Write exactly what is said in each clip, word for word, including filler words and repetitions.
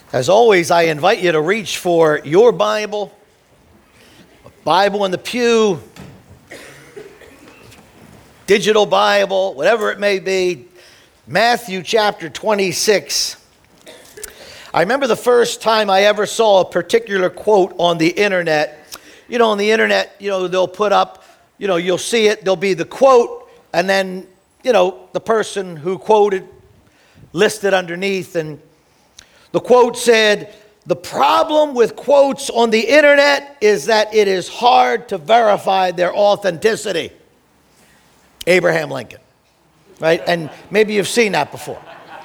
As always, I invite you to reach for your Bible, a Bible in the pew, digital Bible, whatever it may be. Matthew chapter twenty-six. I remember the first time I ever saw a particular quote on the internet. You know, on the internet, you know, they'll put up, you know, you'll see it, there'll be the quote, and then, you know, the person who quoted listed underneath, and the quote said, "The problem with quotes on the internet is that it is hard to verify their authenticity." Abraham Lincoln, right? And maybe you've seen that before.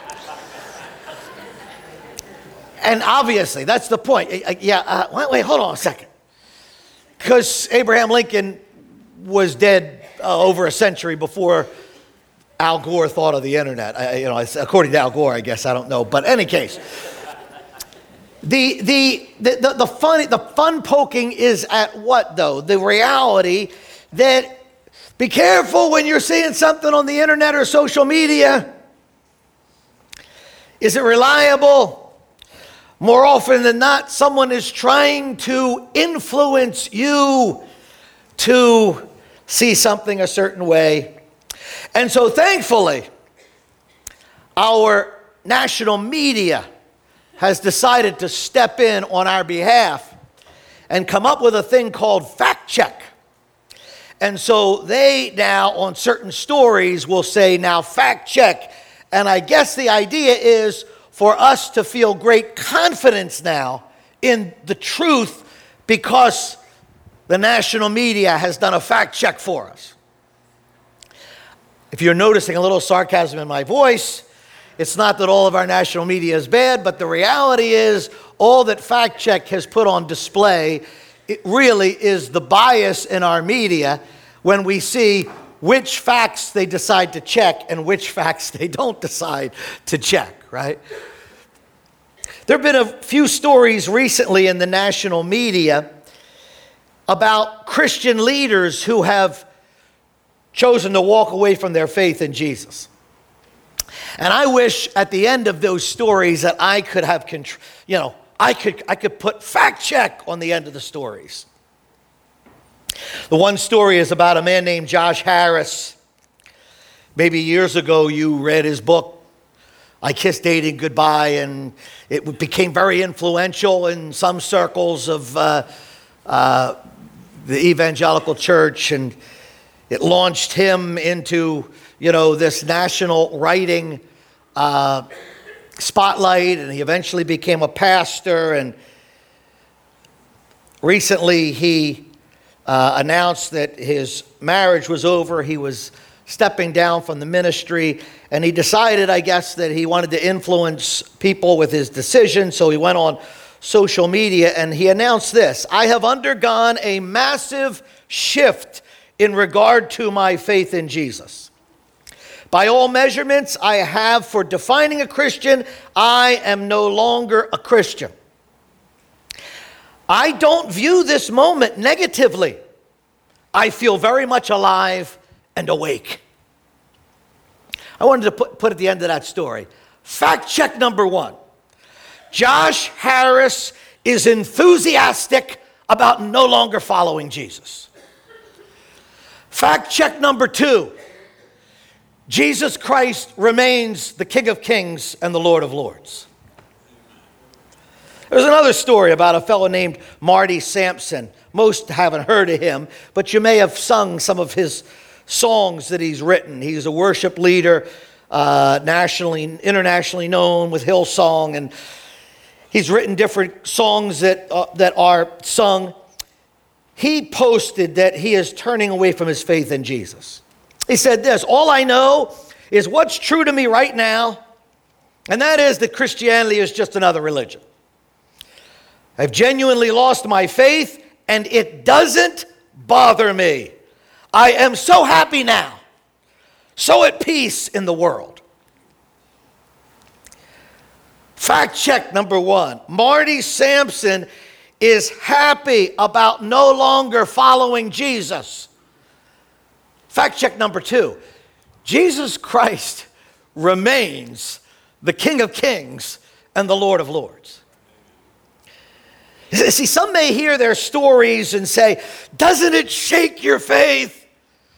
And obviously, that's the point. Yeah, uh, wait, wait, hold on a second. Because Abraham Lincoln was dead uh, over a century before Al Gore thought of the internet. I, you know, according to Al Gore, I guess, I don't know. But in any case, the the the the, the fun the fun poking is at what though? The reality that be careful when you're seeing something on the internet or social media. Is it reliable? More often than not, someone is trying to influence you to see something a certain way. And so thankfully, our national media has decided to step in on our behalf and come up with a thing called fact check. And so they now, on certain stories, will say, now fact check. And I guess the idea is for us to feel great confidence now in the truth because the national media has done a fact check for us. If you're noticing a little sarcasm in my voice, it's not that all of our national media is bad, but the reality is all that fact check has put on display, it really is the bias in our media when we see which facts they decide to check and which facts they don't decide to check, right? There have been a few stories recently in the national media about Christian leaders who have chosen to walk away from their faith in Jesus. And I wish at the end of those stories that I could have, contr- you know, I could I could put fact check on the end of the stories. The one story is about a man named Josh Harris. Maybe years ago you read his book, I Kissed Dating Goodbye, and it became very influential in some circles of uh, uh, the evangelical church, and it launched him into, you know, this national writing uh, spotlight, and he eventually became a pastor. And recently he uh, announced that his marriage was over. He was stepping down from the ministry, and he decided, I guess, that he wanted to influence people with his decision, so he went on social media and he announced this: "I have undergone a massive shift in regard to my faith in Jesus. By all measurements I have for defining a Christian, I am no longer a Christian. I don't view this moment negatively. I feel very much alive and awake." I wanted to put, put at the end of that story, fact check number one. Josh Harris is enthusiastic about no longer following Jesus. Fact check number two. Jesus Christ remains the King of Kings and the Lord of Lords. There's another story about a fellow named Marty Sampson. Most haven't heard of him, but you may have sung some of his songs that he's written. He's a worship leader, uh, nationally, internationally known with Hillsong, and he's written different songs that uh, that are sung. He posted that he is turning away from his faith in Jesus. He said this: "All I know is what's true to me right now, and that is that Christianity is just another religion. I've genuinely lost my faith, and it doesn't bother me. I am so happy now, so at peace in the world." Fact check number one. Marty Sampson is happy about no longer following Jesus. Fact check number two. Jesus Christ remains the King of Kings and the Lord of Lords. See, some may hear their stories and say, doesn't it shake your faith?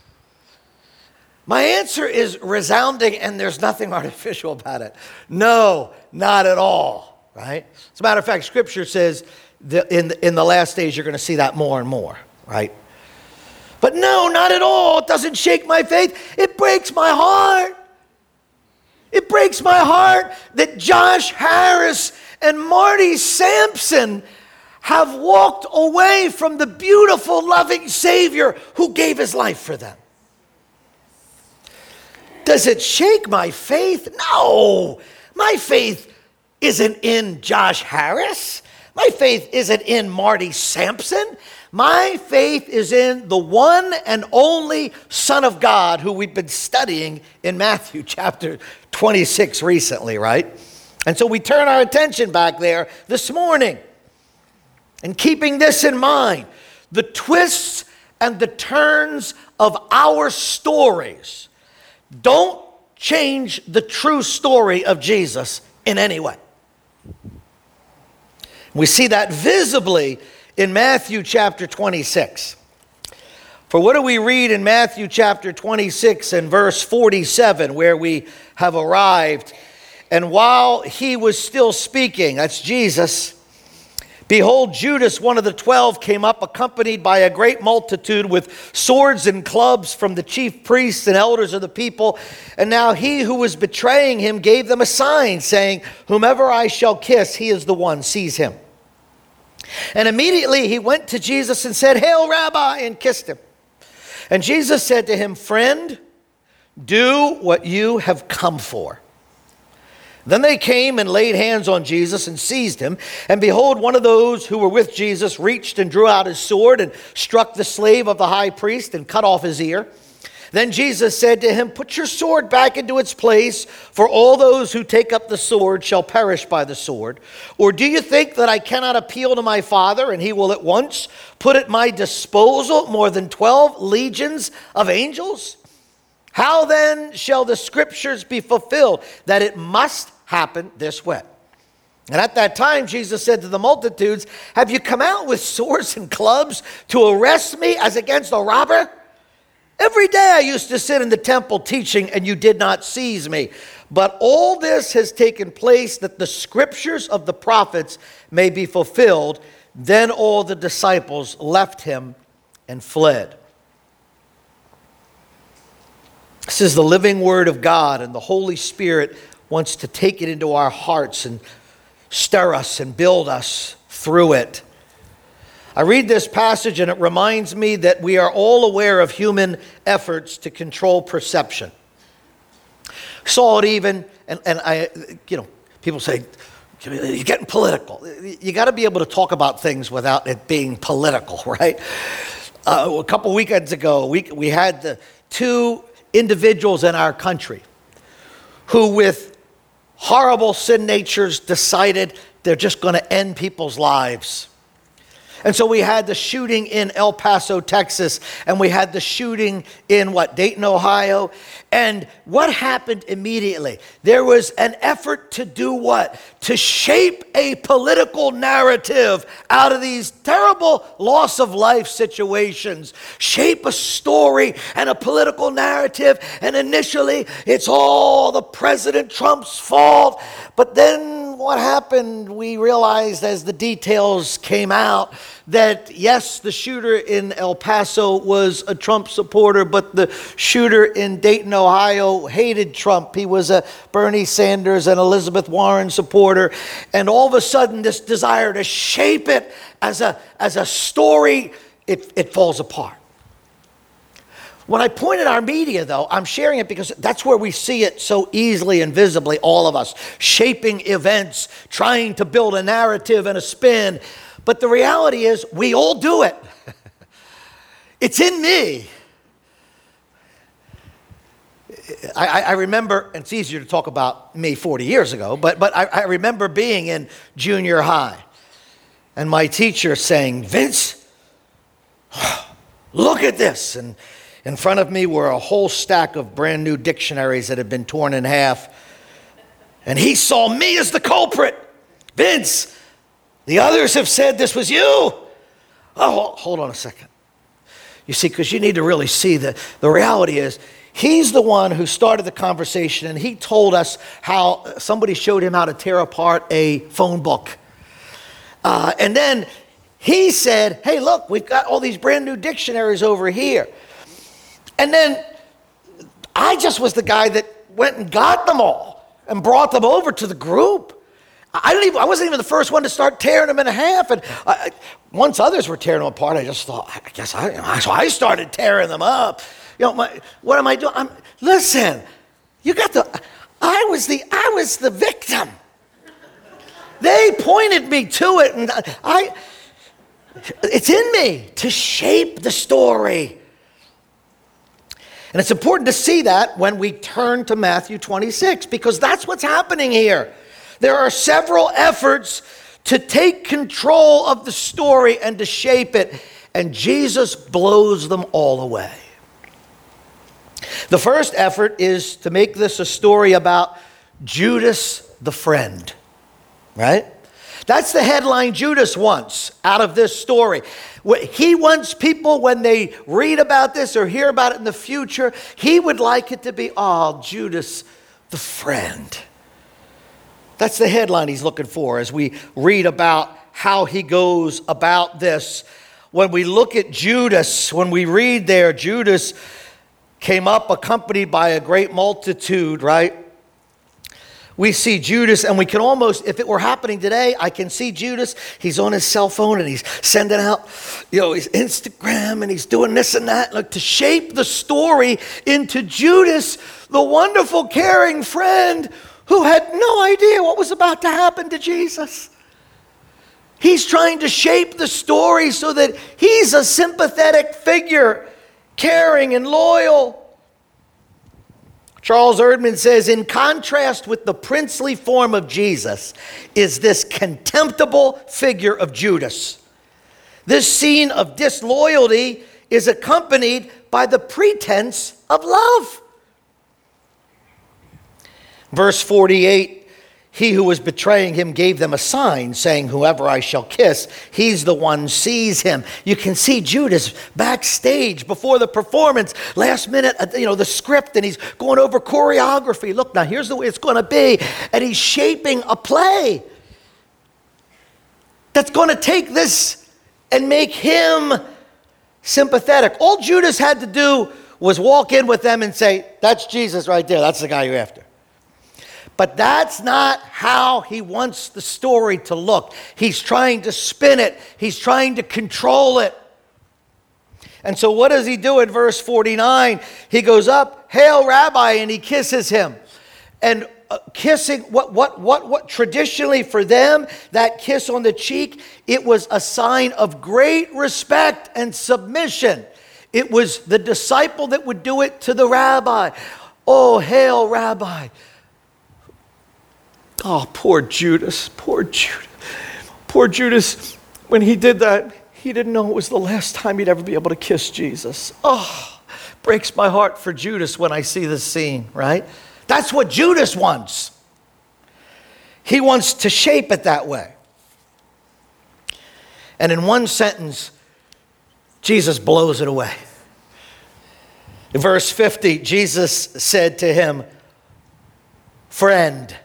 My answer is resounding, and there's nothing artificial about it. No, not at all, right? As a matter of fact, Scripture says that in, in the last days you're going to see that more and more, right? But no, not at all. It doesn't shake my faith. It breaks my heart. It breaks my heart that Josh Harris and Marty Sampson have walked away from the beautiful, loving Savior who gave his life for them. Does it shake my faith? No. My faith isn't in Josh Harris. My faith isn't in Marty Sampson. My faith is in the one and only Son of God who we've been studying in Matthew chapter twenty-six recently, right? And so we turn our attention back there this morning. And keeping this in mind, the twists and the turns of our stories don't change the true story of Jesus in any way. We see that visibly in Matthew chapter twenty-six. For what do we read in Matthew chapter twenty-six and verse forty-seven, where we have arrived? And while he was still speaking, that's Jesus, behold, Judas, one of the twelve, came up accompanied by a great multitude with swords and clubs from the chief priests and elders of the people. And now he who was betraying him gave them a sign, saying, whomever I shall kiss, he is the one, seize him. And immediately he went to Jesus and said, Hail, Rabbi, and kissed him. And Jesus said to him, Friend, do what you have come for. Then they came and laid hands on Jesus and seized him. And behold, one of those who were with Jesus reached and drew out his sword and struck the slave of the high priest and cut off his ear. Then Jesus said to him, Put your sword back into its place, for all those who take up the sword shall perish by the sword. Or do you think that I cannot appeal to my Father, and he will at once put at my disposal more than twelve legions of angels? How then shall the scriptures be fulfilled that it must happen this way? And at that time, Jesus said to the multitudes, Have you come out with swords and clubs to arrest me as against a robber? Every day I used to sit in the temple teaching, and you did not seize me. But all this has taken place that the scriptures of the prophets may be fulfilled. Then all the disciples left him and fled. This is the living word of God, and the Holy Spirit wants to take it into our hearts and stir us and build us through it. I read this passage and it reminds me that we are all aware of human efforts to control perception. Saw it even, and, and I, you know, people say, you're getting political. You got to be able to talk about things without it being political, right? Uh, a couple weekends ago, we, we had the two individuals in our country who, with horrible sin natures, decided they're just going to end people's lives. And so we had the shooting in El Paso, Texas, and we had the shooting in, what, Dayton, Ohio? And what happened immediately? There was an effort to do what? To shape a political narrative out of these terrible loss of life situations. Shape a story and a political narrative, and initially it's all the President Trump's fault. But then what happened? We realized as the details came out that yes, the shooter in El Paso was a Trump supporter, but the shooter in Dayton, Ohio hated Trump. He was a Bernie Sanders and Elizabeth Warren supporter. And all of a sudden, this desire to shape it as a, as a story, it, it falls apart. When I point at our media, though, I'm sharing it because that's where we see it so easily and visibly, all of us, shaping events, trying to build a narrative and a spin. But the reality is, we all do it. It's in me. I, I remember, and it's easier to talk about me forty years ago, but, but I, I remember being in junior high and my teacher saying, Vince, look at this. And in front of me were a whole stack of brand new dictionaries that had been torn in half. And he saw me as the culprit. Vince, The others have said this was you. Oh, hold on a second. You see, because you need to really see that the reality is, he's the one who started the conversation, and he told us how somebody showed him how to tear apart a phone book. Uh, and then he said, hey, look, we've got all these brand new dictionaries over here. And then I just was the guy that went and got them all and brought them over to the group. I didn't even, I wasn't even the first one to start tearing them in half. And I, once others were tearing them apart, I just thought, I guess I, you know, so I started tearing them up. You know, my, what am I doing? I'm, listen, you got the, I was the, I was the victim. They pointed me to it, and I, it's in me to shape the story. And it's important to see that when we turn to Matthew twenty-six, because that's what's happening here. There are several efforts to take control of the story and to shape it, and Jesus blows them all away. The first effort is to make this a story about Judas the friend, right? That's the headline Judas wants out of this story. He wants people, when they read about this or hear about it in the future, he would like it to be, oh, Judas the friend. That's the headline he's looking for as we read about how he goes about this. When we look at Judas, when we read there, Judas came up accompanied by a great multitude, right? We see Judas, and we can almost, if it were happening today, I can see Judas. He's on his cell phone, and he's sending out, you know, his Instagram, and he's doing this and that, like to shape the story into Judas, the wonderful, caring friend who had no idea what was about to happen to Jesus. He's trying to shape the story so that he's a sympathetic figure, caring and loyal. Charles Erdman says, in contrast with the princely form of Jesus is this contemptible figure of Judas. This scene of disloyalty is accompanied by the pretense of love. Verse forty-eight, he who was betraying him gave them a sign, saying, whoever I shall kiss, he's the one, seize him. You can see Judas backstage before the performance, last minute, you know, the script, and he's going over choreography. Look, now here's the way it's going to be. And he's shaping a play that's going to take this and make him sympathetic. All Judas had to do was walk in with them and say, that's Jesus right there. That's the guy you're after. But that's not how he wants the story to look. He's trying to spin it. He's trying to control it. And so what does he do in verse forty-nine? He goes up, "Hail, Rabbi," and he kisses him. And uh, kissing, what, what, what, what traditionally for them, that kiss on the cheek, it was a sign of great respect and submission. It was the disciple that would do it to the rabbi. Oh, hail, Rabbi. Oh, poor Judas, poor Judas. Poor Judas, when he did that, he didn't know it was the last time he'd ever be able to kiss Jesus. Oh, breaks my heart for Judas when I see this scene, right? That's what Judas wants. He wants to shape it that way. And in one sentence, Jesus blows it away. In verse fifty, Jesus said to him, friend.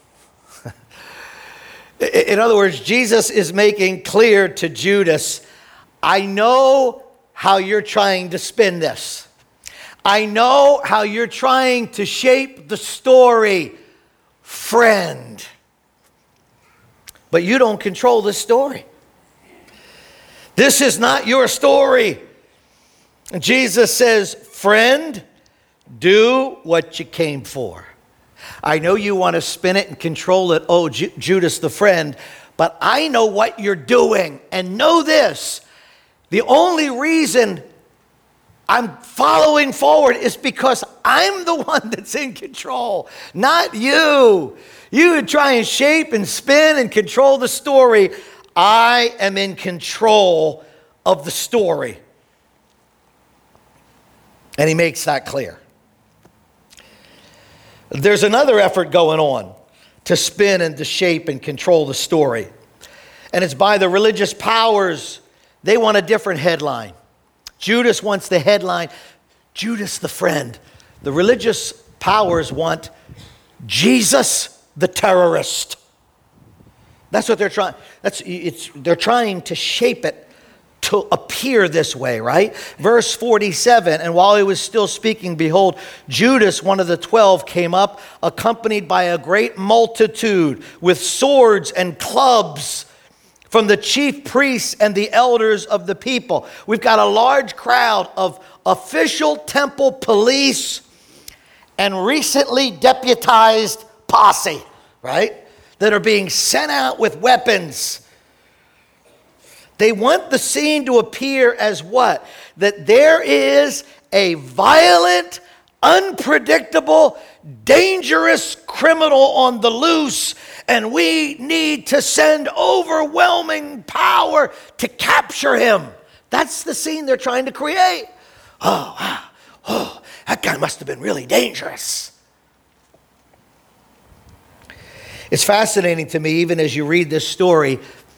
In other words, Jesus is making clear to Judas, I know how you're trying to spin this. I know how you're trying to shape the story, friend. But you don't control this story. This is not your story. And Jesus says, friend, do what you came for. I know you want to spin it and control it, oh, Ju- Judas the friend, but I know what you're doing. And know this, the only reason I'm following forward is because I'm the one that's in control, not you. You try and shape and spin and control the story. I am in control of the story. And he makes that clear. There's another effort going on to spin and to shape and control the story. and it's by the religious powers. They want a different headline. Judas wants the headline, Judas the friend. The religious powers want Jesus the terrorist. That's what they're trying. That's it's. They're trying to shape it to appear this way, right? Verse forty-seven, and while he was still speaking, behold, Judas, one of the twelve, came up, accompanied by a great multitude with swords and clubs from the chief priests and the elders of the people. We've got a large crowd of official temple police and recently deputized posse, right? That are being sent out with weapons. They want the scene to appear as what? That there is a violent, unpredictable, dangerous criminal on the loose, and we need to send overwhelming power to capture him. That's the scene they're trying to create. Oh, wow. Oh, that guy must have been really dangerous. It's fascinating to me, even as you read this story,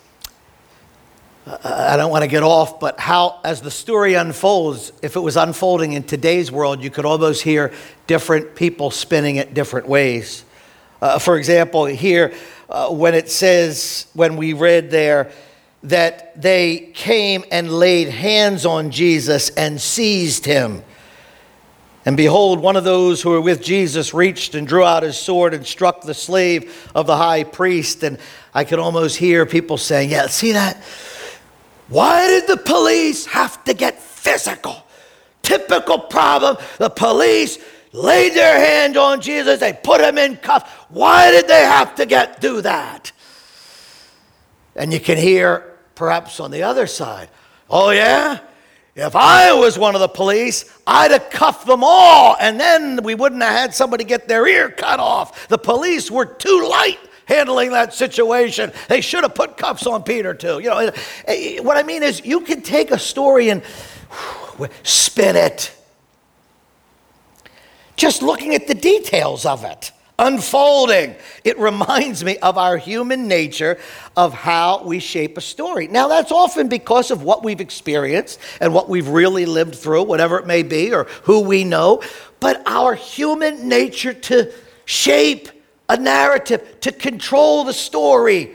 I don't want to get off, but how, as the story unfolds, if it was unfolding in today's world, you could almost hear different people spinning it different ways. Uh, for example, here, uh, when it says, when we read there, that they came and laid hands on Jesus and seized him. And behold, one of those who were with Jesus reached and drew out his sword and struck the slave of the high priest. And I could almost hear people saying, yeah, see that? Why did the police have to get physical? Typical problem. The police laid their hand on Jesus. They put him in cuffs. Why did they have to get do that? And you can hear perhaps on the other side, oh yeah? If I was one of the police, I'd have cuffed them all, and then we wouldn't have had somebody get their ear cut off. The police were too light handling that situation. They should have put cuffs on Peter too. You know, what I mean is you can take a story and spin it. Just looking at the details of it, unfolding. It reminds me of our human nature of how we shape a story. Now, that's often because of what we've experienced and what we've really lived through, whatever it may be, or who we know. But our human nature to shape a narrative, to control the story.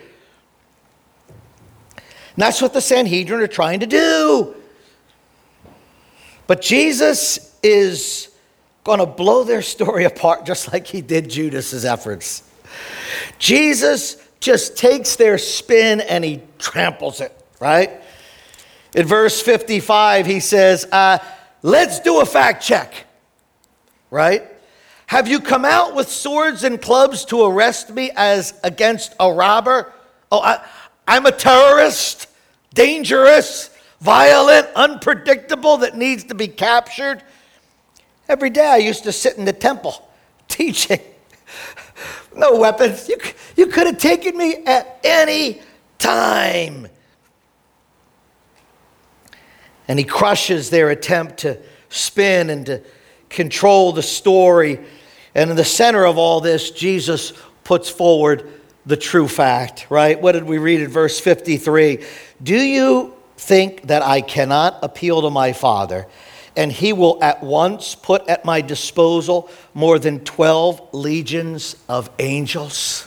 And that's what the Sanhedrin are trying to do. But Jesus is going to blow their story apart just like he did Judas's efforts. Jesus just takes their spin and he tramples it, right? In verse fifty-five, he says, uh, let's do a fact check, right? Have you come out with swords and clubs to arrest me as against a robber? Oh, I, I'm a terrorist, dangerous, violent, unpredictable, that needs to be captured. Every day I used to sit in the temple teaching. No weapons. You, you could have taken me at any time. And he crushes their attempt to spin and to control the story. And in the center of all this, Jesus puts forward the true fact, right? What did we read in verse fifty-three? Do you think that I cannot appeal to my Father, and he will at once put at my disposal more than twelve legions of angels?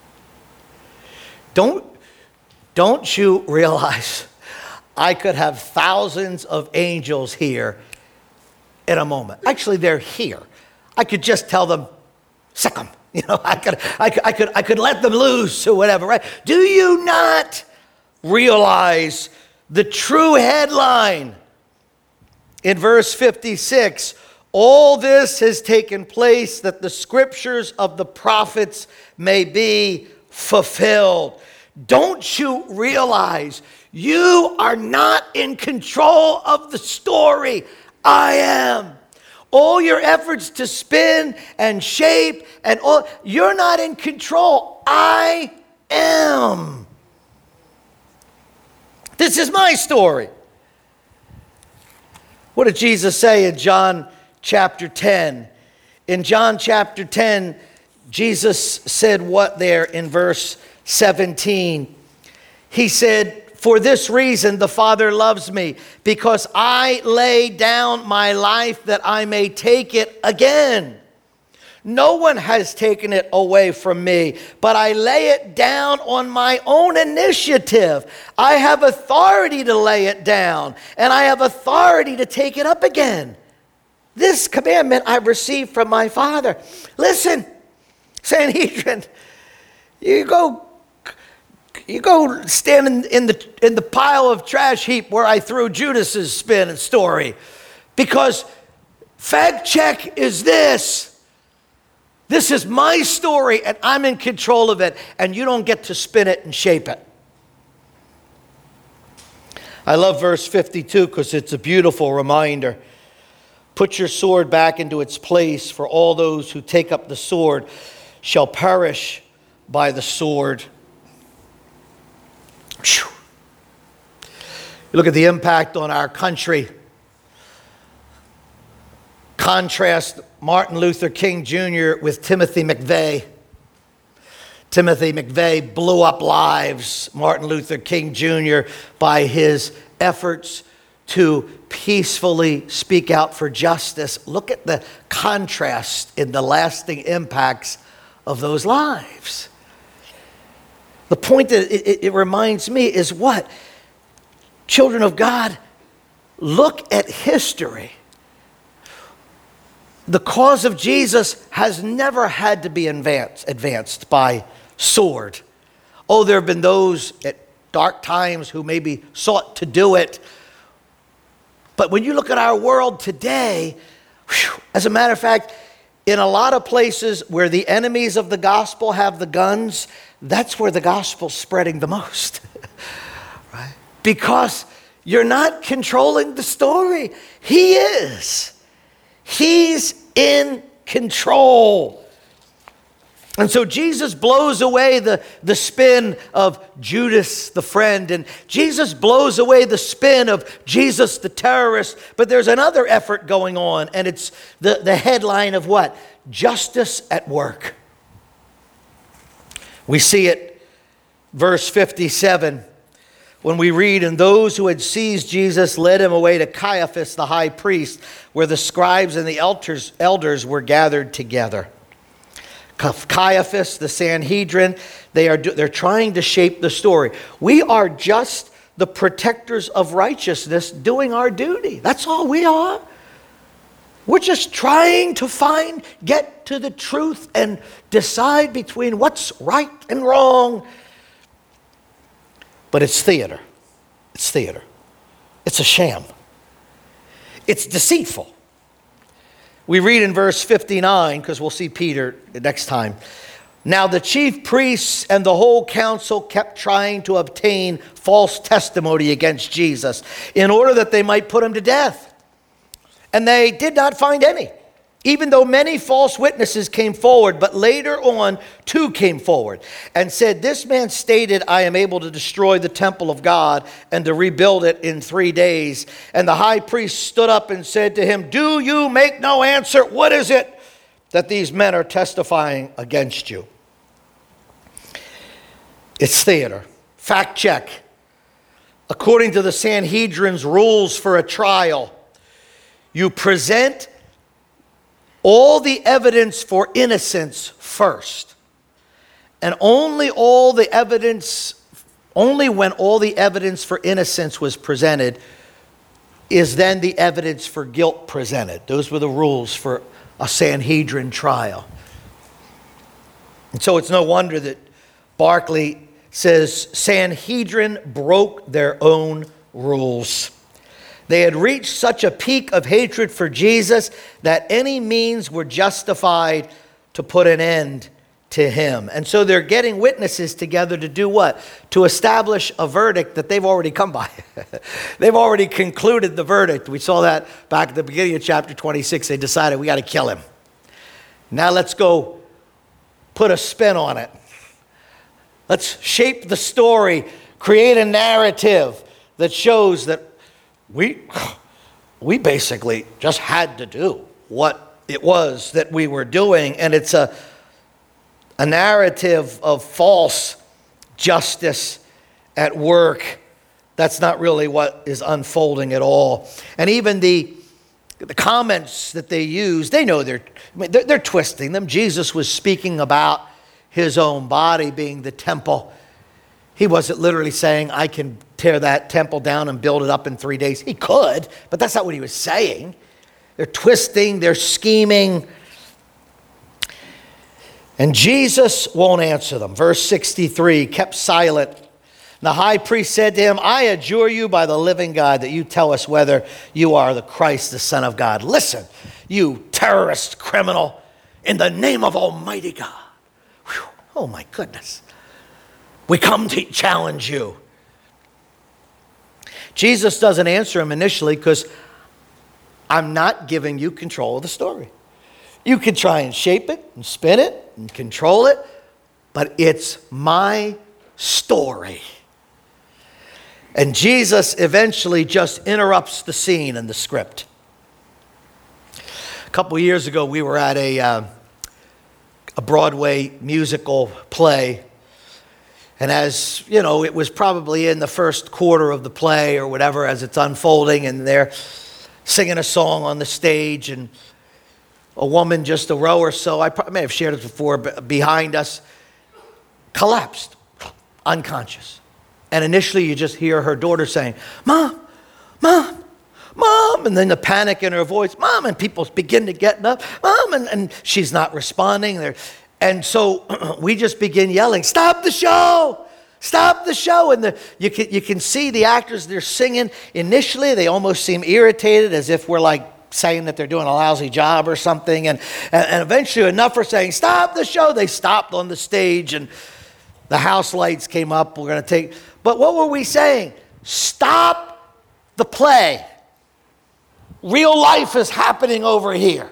Don't, don't you realize I could have thousands of angels here in a moment? Actually, they're here. I could just tell them, sick them. You know, I could, I could, I could, I could let them loose or whatever, right? Do you not realize the true headline? In verse fifty-six, all this has taken place that the scriptures of the prophets may be fulfilled. Don't you realize you are not in control of the story? I am. All your efforts to spin and shape and all, you're not in control. I am. This is my story. What did Jesus say in John chapter ten? In John chapter ten, Jesus said what there in verse seventeen? he said, for this reason the Father loves me, because I lay down my life that I may take it again. No one has taken it away from me, but I lay it down on my own initiative. I have authority to lay it down, and I have authority to take it up again. This commandment I received from my Father. Listen, Sanhedrin, you go You go stand in, in, the, in the pile of trash heap where I threw Judas's spin and story. Because fact check is this. This is my story and I'm in control of it. And you don't get to spin it and shape it. I love verse fifty-two because it's a beautiful reminder. Put your sword back into its place, for all those who take up the sword shall perish by the sword. You look at the impact on our country. Contrast Martin Luther King Junior with Timothy McVeigh. Timothy McVeigh blew up lives. Martin Luther King Junior by his efforts to peacefully speak out for justice. Look at the contrast in the lasting impacts of those lives. The point that it, it reminds me is what? Children of God, look at history. The cause of Jesus has never had to be advanced, advanced by sword. Oh, there have been those at dark times who maybe sought to do it. But when you look at our world today, whew, as a matter of fact, in a lot of places where the enemies of the gospel have the guns, that's where the gospel's spreading the most. Right? Because you're not controlling the story. He is. He's in control. And so Jesus blows away the, the spin of Judas the friend, and Jesus blows away the spin of Jesus the terrorist. But there's another effort going on, and it's the, the headline of what? Justice at work. We see it, verse fifty-seven, when we read, and those who had seized Jesus led him away to Caiaphas the high priest, where the scribes and the elders, elders were gathered together. Caiaphas, the Sanhedrin, they are they're trying to shape the story. We are just the protectors of righteousness doing our duty. That's all we are. We're just trying to find, get to the truth and decide between what's right and wrong. But it's theater. It's theater. It's a sham. It's deceitful. We read in verse fifty-nine, because we'll see Peter next time. Now the chief priests and the whole council kept trying to obtain false testimony against Jesus in order that they might put him to death. And they did not find any, even though many false witnesses came forward. But later on, two came forward and said, this man stated, I am able to destroy the temple of God and to rebuild it in three days. And the high priest stood up and said to him, do you make no answer? What is it that these men are testifying against you? It's theater. Fact check. According to the Sanhedrin's rules for a trial, you present all the evidence for innocence first. And only all the evidence, only when all the evidence for innocence was presented is then the evidence for guilt presented. Those were the rules for a Sanhedrin trial. And so it's no wonder that Barclay says Sanhedrin broke their own rules. They had reached such a peak of hatred for Jesus that any means were justified to put an end to him. And so they're getting witnesses together to do what? To establish a verdict that they've already come by. They've already concluded the verdict. We saw that back at the beginning of chapter twenty-six. They decided we got to kill him. Now let's go put a spin on it. Let's shape the story, create a narrative that shows that We, we basically just had to do what it was that we were doing. And it's a, a narrative of false justice at work. That's not really what is unfolding at all. And even the, the comments that they use, they know they're, I mean, they're, they're twisting them. Jesus was speaking about his own body being the temple. He wasn't literally saying, I can tear that temple down and build it up in three days. He could, but that's not what he was saying. They're twisting, they're scheming. And Jesus won't answer them. Verse sixty-three, kept silent. And the high priest said to him, I adjure you by the living God that you tell us whether you are the Christ, the Son of God. Listen, you terrorist criminal, in the name of Almighty God. Whew. Oh my goodness. We come to challenge you. Jesus doesn't answer him initially because I'm not giving you control of the story. You can try and shape it and spin it and control it, but it's my story. And Jesus eventually just interrupts the scene in the script. A couple years ago, we were at a, uh, a Broadway musical play. And as, you know, it was probably in the first quarter of the play or whatever as it's unfolding, and they're singing a song on the stage, and a woman just a row or so, I may have shared it before, behind us, collapsed, unconscious. And initially you just hear her daughter saying, Mom, Mom, Mom, and then the panic in her voice, Mom, and people begin to get up, Mom, and, and she's not responding. They're, and so we just begin yelling, stop the show, stop the show. And the, you, can, you can see the actors, they're singing. Initially, they almost seem irritated, as if we're like saying that they're doing a lousy job or something. And, and, and eventually enough are saying, stop the show. They stopped on the stage, and the house lights came up. We're going to take, but what were we saying? Stop the play. Real life is happening over here.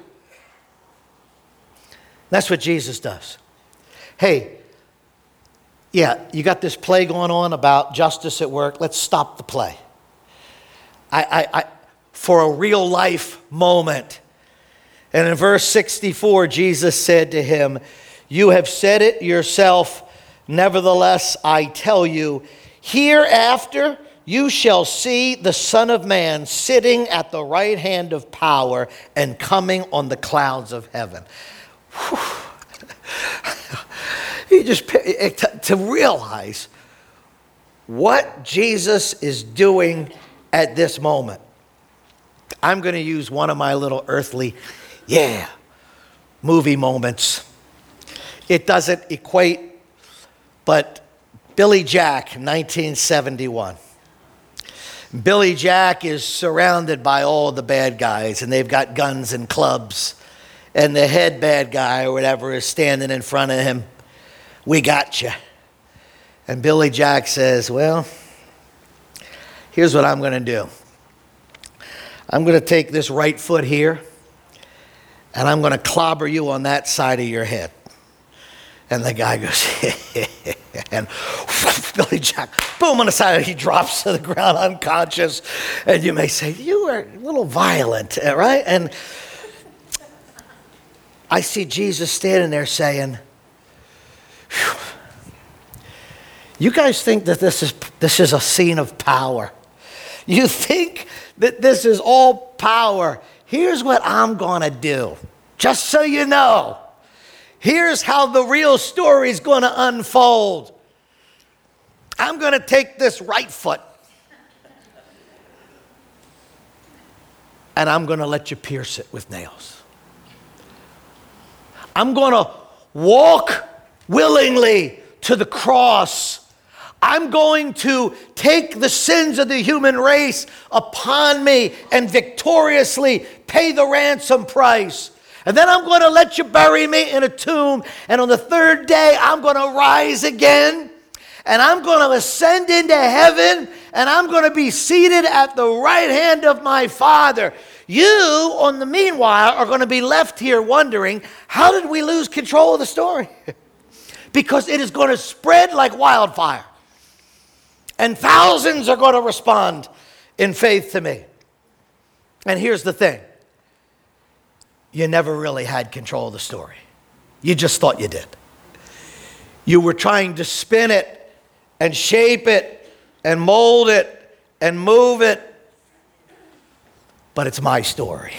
That's what Jesus does. Hey, yeah, you got this play going on about justice at work. Let's stop the play. I, I, I, for a real life moment. And in verse sixty-four, Jesus said to him, you have said it yourself. Nevertheless, I tell you, hereafter you shall see the Son of Man sitting at the right hand of power and coming on the clouds of heaven. You just to realize what Jesus is doing at this moment. I'm going to use one of my little earthly, yeah, movie moments. It doesn't equate, but Billy Jack, nineteen seventy-one. Billy Jack is surrounded by all the bad guys, and they've got guns and clubs. And the head bad guy or whatever is standing in front of him. We got you. And Billy Jack says, well, here's what I'm going to do. I'm going to take this right foot here, and I'm going to clobber you on that side of your head. And the guy goes, and Billy Jack, boom, on the side, he drops to the ground unconscious. And you may say, you are a little violent, right? And I see Jesus standing there saying, phew, you guys think that this is this is a scene of power. You think that this is all power. Here's what I'm going to do, just so you know. Here's how the real story is going to unfold. I'm going to take this right foot, and I'm going to let you pierce it with nails. I'm going to walk willingly to the cross. I'm going to take the sins of the human race upon me and victoriously pay the ransom price. And then I'm going to let you bury me in a tomb. And on the third day, I'm going to rise again. And I'm going to ascend into heaven. And I'm going to be seated at the right hand of my Father. You, on the meanwhile, are going to be left here wondering, how did we lose control of the story? Because it is going to spread like wildfire. And thousands are going to respond in faith to me. And here's the thing. You never really had control of the story. You just thought you did. You were trying to spin it and shape it and mold it and move it, but it's my story.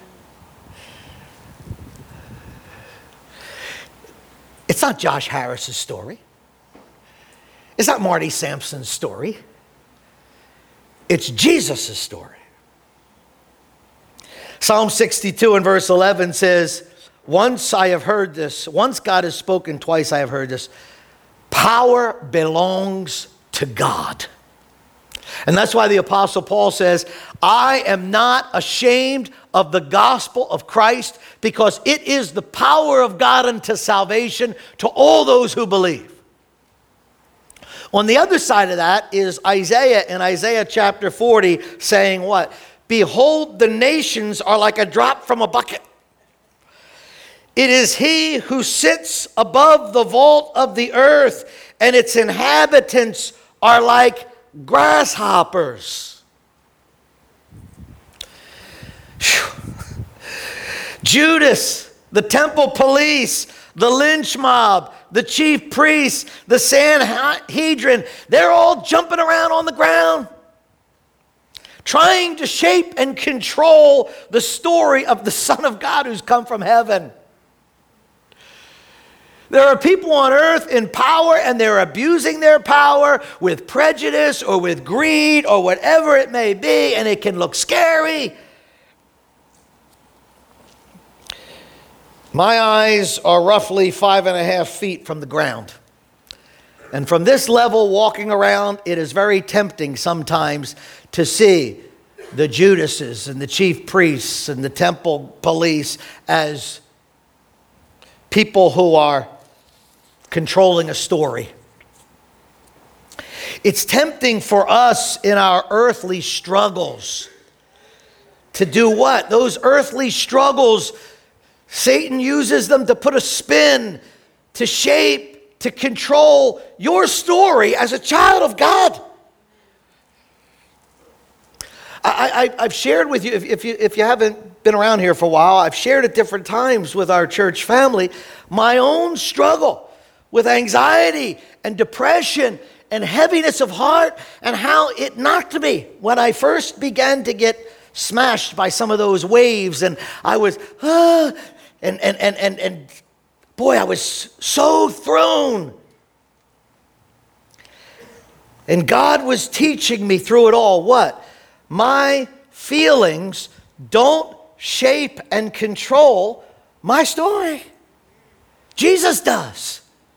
It's not Josh Harris's story. It's not Marty Sampson's story. It's Jesus' story. Psalm sixty-two and verse eleven says, once I have heard this, once God has spoken, twice I have heard this. Power belongs to God. And that's why the Apostle Paul says, I am not ashamed of the gospel of Christ, because it is the power of God unto salvation to all those who believe. On the other side of that is Isaiah in Isaiah chapter forty saying what? Behold, the nations are like a drop from a bucket. It is he who sits above the vault of the earth, and its inhabitants are like grasshoppers. Whew. Judas, the temple police, the lynch mob, the chief priests, the Sanhedrin, they're all jumping around on the ground, trying to shape and control the story of the Son of God who's come from heaven. There are people on earth in power, and they're abusing their power with prejudice or with greed or whatever it may be, and it can look scary. My eyes are roughly five and a half feet from the ground. And from this level, walking around, it is very tempting sometimes to see the Judases and the chief priests and the temple police as people who are controlling a story. It's tempting for us in our earthly struggles to do what? Those earthly struggles, Satan uses them to put a spin, to shape, to control your story as a child of God. I, I, I've shared with you, if, if you, if you haven't been around here for a while, I've shared at different times with our church family my own struggle with anxiety and depression and heaviness of heart, and how it knocked me when I first began to get smashed by some of those waves, and I was, ah, and, and, and, and, and boy, I was so thrown. And God was teaching me through it all what? My feelings don't shape and control my story. Jesus does.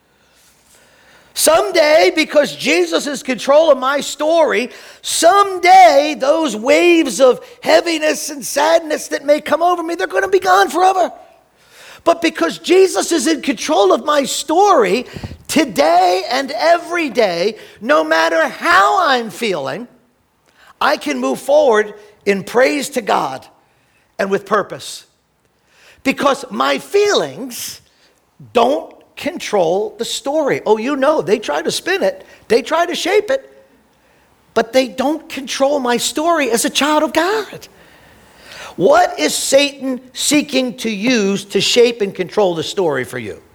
Someday, because Jesus is controlling my story, someday those waves of heaviness and sadness that may come over me, they're going to be gone forever. But because Jesus is in control of my story, today and every day, no matter how I'm feeling, I can move forward in praise to God and with purpose. Because my feelings don't control the story. Oh, you know, they try to spin it. They try to shape it. But they don't control my story as a child of God. What is Satan seeking to use to shape and control the story for you?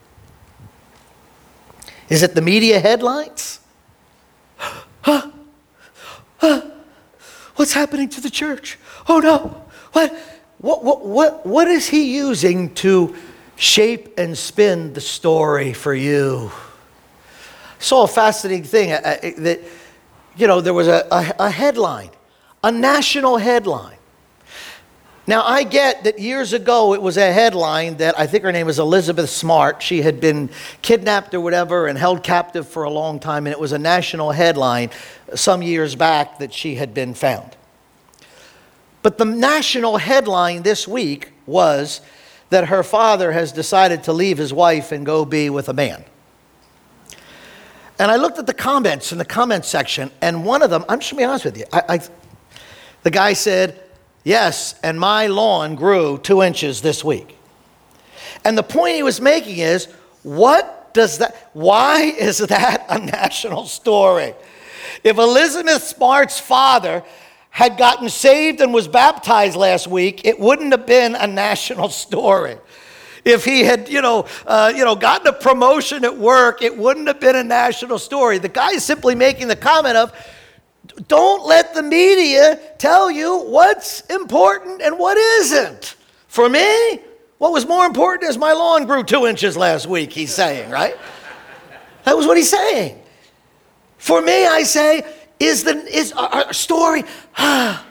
Is it the media headlines? Huh? Huh? What's happening to the church? Oh no. What, what, what, what, what is he using to shape and spin the story for you? I saw a fascinating thing uh, that, you know, there was a, a, a headline, a national headline. Now, I get that years ago it was a headline that I think her name was Elizabeth Smart. She had been kidnapped or whatever and held captive for a long time, and it was a national headline some years back that she had been found. But the national headline this week was that her father has decided to leave his wife and go be with a man. And I looked at the comments in the comment section, and one of them, I'm just going to be honest with you, I, I, the guy said, yes, and my lawn grew two inches this week. And the point he was making is, what does that, why is that a national story? If Elizabeth Smart's father had gotten saved and was baptized last week, it wouldn't have been a national story. If he had, you know, uh, you know, gotten a promotion at work, it wouldn't have been a national story. The guy is simply making the comment of, Don't let the media tell you what's important and what isn't. For me, what was more important is my lawn grew two inches last week, he's saying, right? That was what he's saying. For me, I say, is the is our story, ah,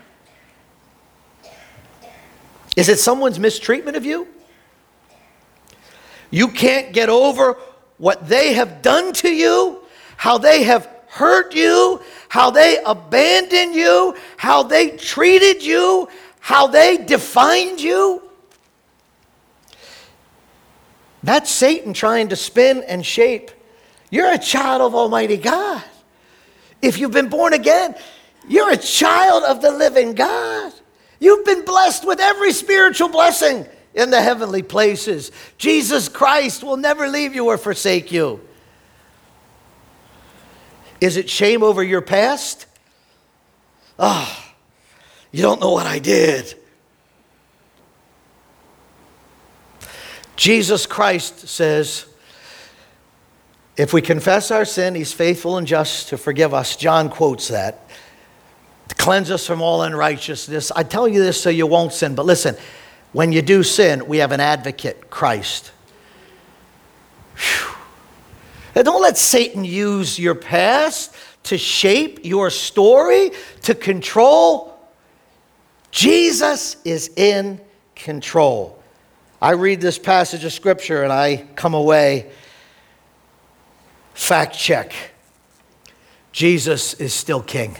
is it someone's mistreatment of you? You can't get over what they have done to you, how they have hurt you, how they abandoned you, how they treated you, how they defined you. That's Satan trying to spin and shape. You're a child of Almighty God. If you've been born again, you're a child of the living God. You've been blessed with every spiritual blessing in the heavenly places. Jesus Christ will never leave you or forsake you. Is it shame over your past? Oh, you don't know what I did. Jesus Christ says, if we confess our sin, he's faithful and just to forgive us. John quotes that. To cleanse us from all unrighteousness. I tell you this so you won't sin, but listen, when you do sin, we have an advocate, Christ. Whew. And don't let Satan use your past to shape your story, to control. Jesus is in control. I read this passage of Scripture and I come away, fact check. Jesus is still King.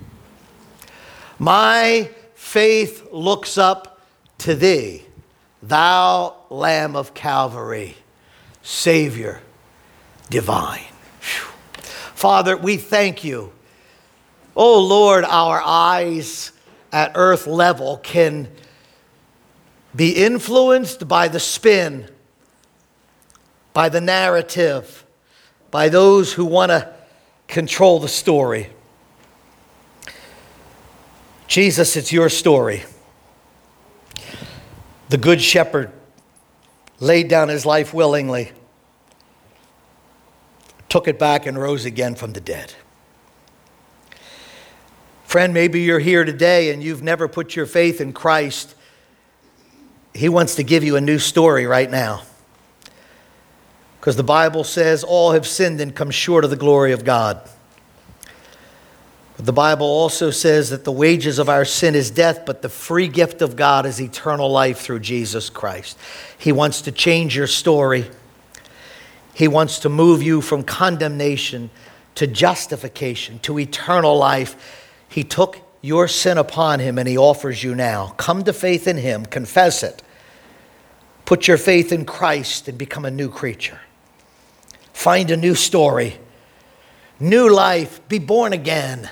My faith looks up to thee, thou Lamb of Calvary, Savior divine. Whew. Father, we thank you. Oh Lord, our eyes at earth level can be influenced by the spin, by the narrative, by those who want to control the story. Jesus, it's your story. The Good Shepherd laid down his life willingly, took it back and rose again from the dead. Friend, maybe you're here today and you've never put your faith in Christ. He wants to give you a new story right now. Because the Bible says all have sinned and come short of the glory of God. But the Bible also says that the wages of our sin is death, but the free gift of God is eternal life through Jesus Christ. He wants to change your story. He wants to move you from condemnation to justification, to eternal life. He took your sin upon him and he offers you now. Come to faith in him, confess it. Put your faith in Christ and become a new creature. Find a new story, new life, be born again.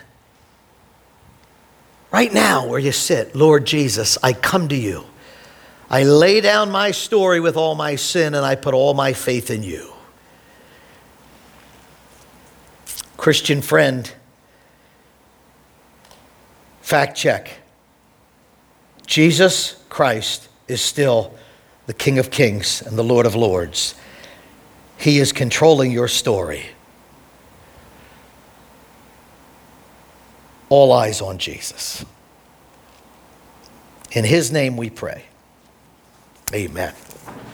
Right now where you sit, Lord Jesus, I come to you. I lay down my story with all my sin and I put all my faith in you. Christian friend, fact check. Jesus Christ is still the King of Kings and the Lord of Lords. He is controlling your story. All eyes on Jesus. In his name we pray. Amen.